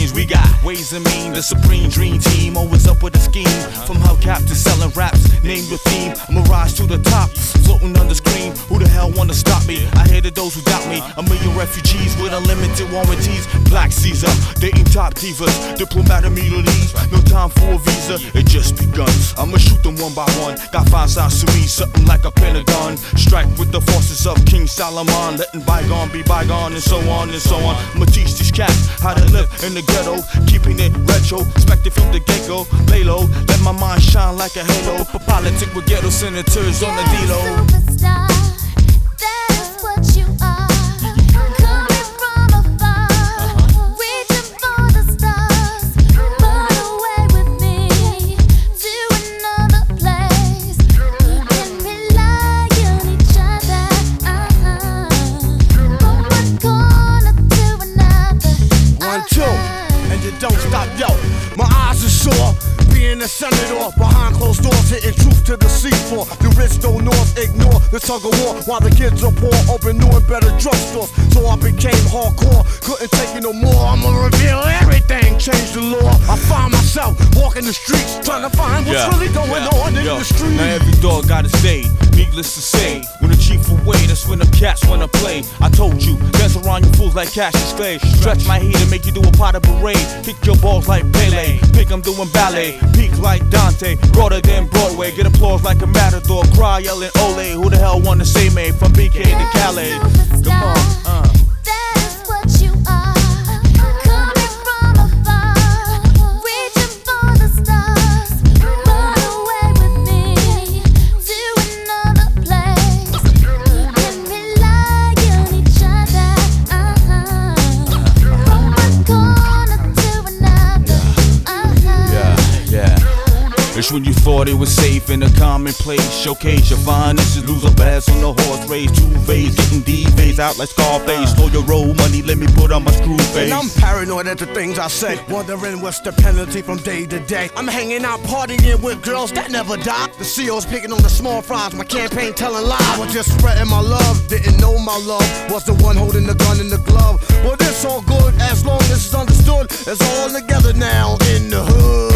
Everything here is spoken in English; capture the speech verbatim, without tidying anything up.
G's. We got Ways and Mean, the supreme dream team, always up with a scheme. From hubcap to selling raps, name your theme. I'ma rise to the top, floating on the screen. Who the hell wanna stop me? I hated those who doubt me. A million refugees with unlimited warranties. Black Caesar, dating top divas, diplomat of Middle East. No time for a visa, it just begun. I'ma shoot them one by one. Got five sides to me, something like a pentagon. Strike with the forces of King Solomon, letting bygone be bygone, and so on and so on. I'ma teach these cats how to live in the ghetto, keeping it retro, expected from the get-go. Lay low, let my mind shine like a halo. For politics with ghetto senators on the D-Lo. Superstar, that is what you are. Coming from afar, reaching for the stars. Run away with me to another place. We can rely on each other. Uh-huh. From one corner to another. One, two, and you don't stop, yo. My eyes are sore, being a senator. Behind closed doors, hitting truth to the seafloor. The rich don't north ignore the tug of war, while the kids are poor, open new and better drugstores. So I became hardcore, couldn't take it no more. I'ma reveal everything, change the law. I find myself walking the streets, trying to find what's Yeah, really going yeah, on in yo. the street. Now every dog got his day, needless to say. When the chief away, that's when the cats wanna play. I told you, dance around you fools like Cassius Clay. Stretch my heat and make you do a pot of parade. Kick your balls like Pele, think I'm doing ballet. Peak like Dante, broader than Broadway. Get applause like a matador, cry yelling ole. Who the hell wanna say me from B K to Calais? Come on, uh. That is what you are. Coming from afar, reaching for the stars. Run away with me to another place. We can rely on each other. Uh-huh. From one corner to another. Uh-huh. Yeah, yeah. It's when you thought it was safe in a commonplace. Showcase your finest, you lose a bass on the horse race. Two phase, getting D-phase out like Scarface. Slow your roll money, let me put on my screw face. And I'm paranoid at the things I say, wondering what's the penalty from day to day. I'm hanging out partying with girls that never die. The C O's picking on the small fries, my campaign telling lies. I was just spreading my love, didn't know my love was the one holding the gun in the glove. But it's all good as long as it's understood. It's all together now in the hood.